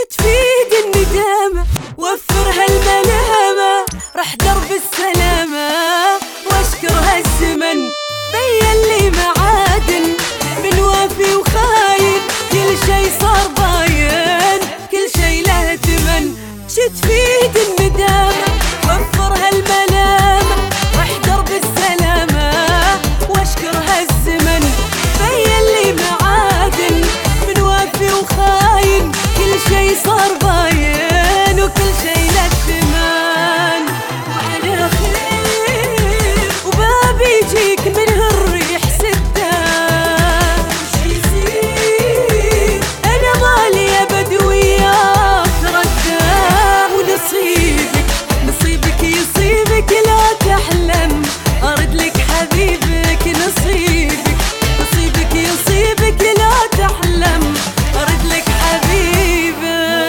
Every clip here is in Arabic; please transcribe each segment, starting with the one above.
تفيد الندامة وفر هالملامة رح درب السلامة واشكر هالزمن بين لي معادن من وافي وخاين كل شي صار باين كل شي له ثمن تفيد الندامة وفر هالملامة رح درب السلامة واشكر هالزمن بين لي معادن من وافي وخاين كل شي صار باين وكل شي له ثمن وعلى خير وبابي يجيك منه الريح سدان وش يصير انا مالي ابد وياك ردان ونصيبك يصيبك لا تحلم ارد لك حبيبك نصيبك يصيبك لا تحلم ارد لك حبيبك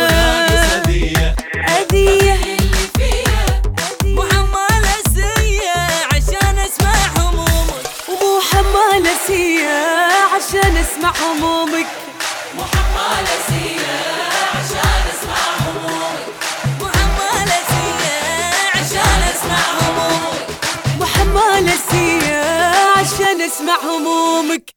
أذية اللي فيها مو حمالة سية عشان اسمع همومك ومو حمالة سية عشان اسمع همومك مو حمالة سية عشان اسمع همومك مو حمالة سية عشان اسمع همومك مو حمالة سية عشان اسمع همومك